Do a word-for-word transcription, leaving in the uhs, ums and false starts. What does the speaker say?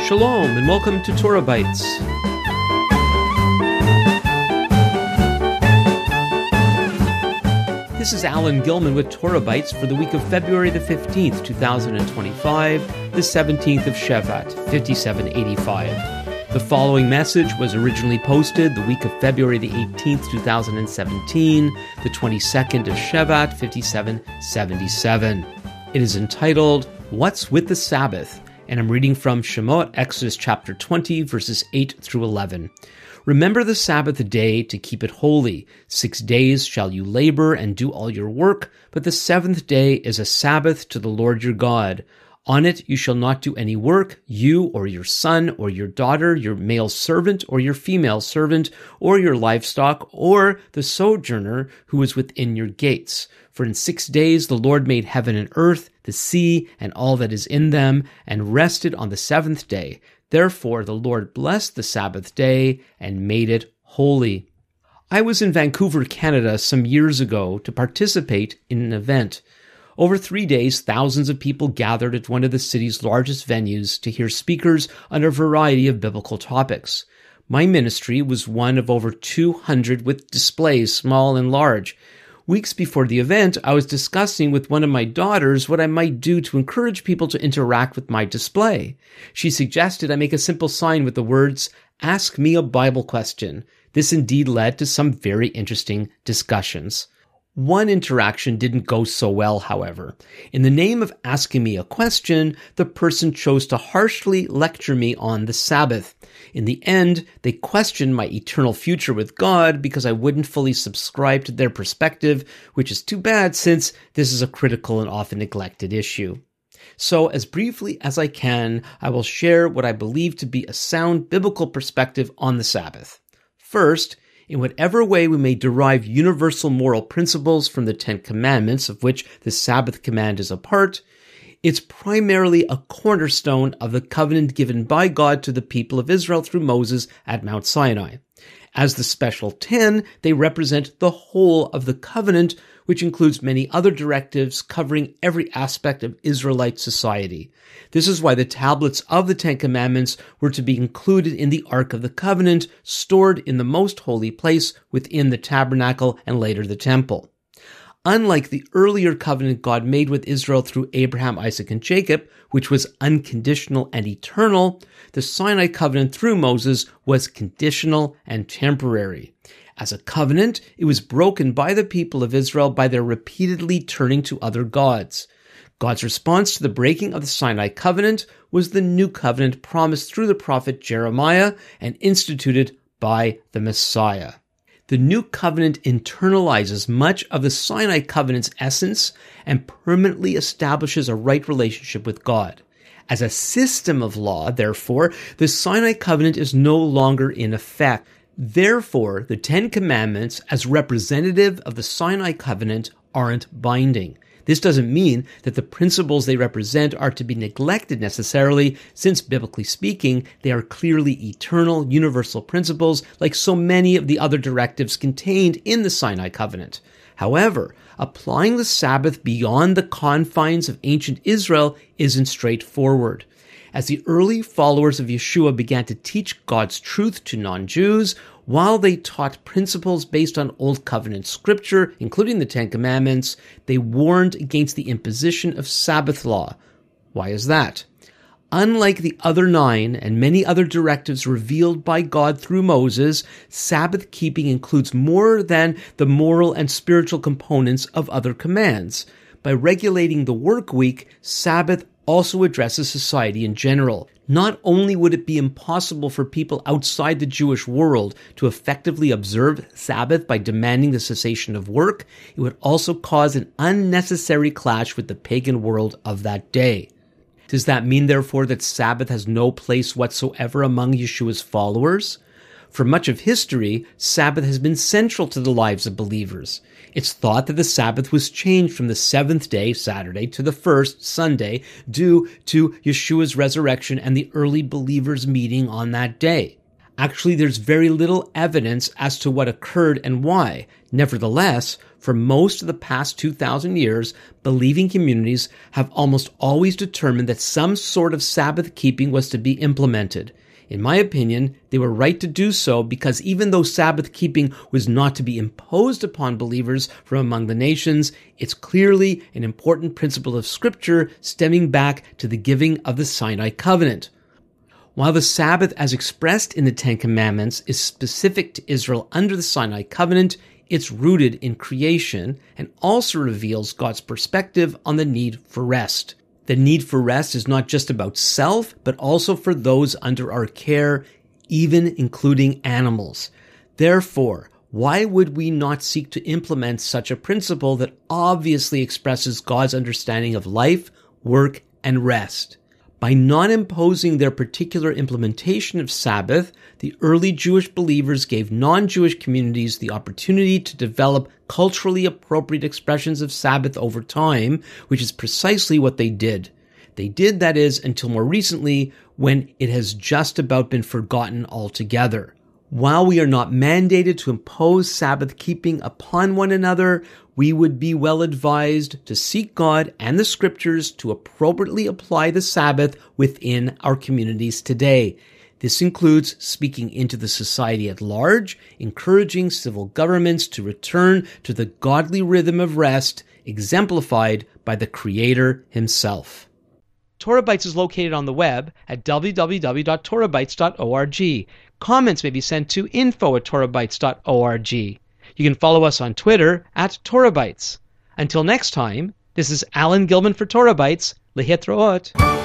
Shalom and welcome to Torah Bites. This is Alan Gilman with Torah Bites for the week of February the fifteenth, two thousand twenty-five, the seventeenth of Shevat, fifty-seven eighty-five. The following message was originally posted the week of February the eighteenth, two thousand seventeen, the twenty-second of Shevat, fifty-seven seventy-seven. It is entitled, What's with the Sabbath? And I'm reading from Shemot, Exodus chapter twenty, verses eight through eleven. Remember the Sabbath day to keep it holy. Six days shall you labor and do all your work, but the seventh day is a Sabbath to the Lord your God. On it you shall not do any work, you or your son or your daughter, your male servant or your female servant, or your livestock, or the sojourner who is within your gates. For in six days the Lord made heaven and earth, the sea, and all that is in them, and rested on the seventh day. Therefore the Lord blessed the Sabbath day and made it holy. I was in Vancouver, Canada some years ago to participate in an event. Over three days, thousands of people gathered at one of the city's largest venues to hear speakers on a variety of biblical topics. My ministry was one of over two hundred with displays, small and large. Weeks before the event, I was discussing with one of my daughters what I might do to encourage people to interact with my display. She suggested I make a simple sign with the words, "Ask me a Bible question." This indeed led to some very interesting discussions. One interaction didn't go so well, however. In the name of asking me a question, the person chose to harshly lecture me on the Sabbath. In the end, they questioned my eternal future with God because I wouldn't fully subscribe to their perspective, which is too bad since this is a critical and often neglected issue. So, as briefly as I can, I will share what I believe to be a sound biblical perspective on the Sabbath. First, in whatever way we may derive universal moral principles from the Ten Commandments, of which the Sabbath command is a part, it's primarily a cornerstone of the covenant given by God to the people of Israel through Moses at Mount Sinai. As the special ten, they represent the whole of the covenant, which includes many other directives covering every aspect of Israelite society. This is why the tablets of the Ten Commandments were to be included in the Ark of the Covenant, stored in the most holy place within the tabernacle and later the temple. Unlike the earlier covenant God made with Israel through Abraham, Isaac, and Jacob, which was unconditional and eternal, the Sinai covenant through Moses was conditional and temporary. As a covenant, it was broken by the people of Israel by their repeatedly turning to other gods. God's response to the breaking of the Sinai covenant was the new covenant promised through the prophet Jeremiah and instituted by the Messiah. The new covenant internalizes much of the Sinai covenant's essence and permanently establishes a right relationship with God. As a system of law, therefore, the Sinai covenant is no longer in effect. Therefore, the Ten Commandments, as representative of the Sinai covenant, aren't binding. This doesn't mean that the principles they represent are to be neglected necessarily, since biblically speaking, they are clearly eternal, universal principles like so many of the other directives contained in the Sinai covenant. However, applying the Sabbath beyond the confines of ancient Israel isn't straightforward. As the early followers of Yeshua began to teach God's truth to non-Jews, while they taught principles based on Old Covenant scripture, including the Ten Commandments, they warned against the imposition of Sabbath law. Why is that? Unlike the other nine and many other directives revealed by God through Moses, Sabbath keeping includes more than the moral and spiritual components of other commands. By regulating the work week, Sabbath also addresses society in general. Not only would it be impossible for people outside the Jewish world to effectively observe Sabbath by demanding the cessation of work, it would also cause an unnecessary clash with the pagan world of that day. Does that mean, therefore, that Sabbath has no place whatsoever among Yeshua's followers? For much of history, Sabbath has been central to the lives of believers. It's thought that the Sabbath was changed from the seventh day, Saturday, to the first, Sunday, due to Yeshua's resurrection and the early believers meeting on that day. Actually, there's very little evidence as to what occurred and why. Nevertheless, for most of the past two thousand years, believing communities have almost always determined that some sort of Sabbath keeping was to be implemented. In my opinion, they were right to do so because even though Sabbath keeping was not to be imposed upon believers from among the nations, it's clearly an important principle of Scripture stemming back to the giving of the Sinai covenant. While the Sabbath as expressed in the Ten Commandments is specific to Israel under the Sinai covenant, it's rooted in creation and also reveals God's perspective on the need for rest. The need for rest is not just about self, but also for those under our care, even including animals. Therefore, why would we not seek to implement such a principle that obviously expresses God's understanding of life, work, and rest? By not imposing their particular implementation of Sabbath, the early Jewish believers gave non-Jewish communities the opportunity to develop culturally appropriate expressions of Sabbath over time, which is precisely what they did. They did, that is, until more recently, when it has just about been forgotten altogether. While we are not mandated to impose Sabbath keeping upon one another, we would be well advised to seek God and the Scriptures to appropriately apply the Sabbath within our communities today. This includes speaking into the society at large, encouraging civil governments to return to the godly rhythm of rest exemplified by the Creator Himself. Torah Bytes is located on the web at w w w dot torah bytes dot org. Comments may be sent to info at torah bytes dot org. You can follow us on Twitter at Torah Bytes. Until next time, this is Alan Gilman for Torah Bytes. Lehitraot.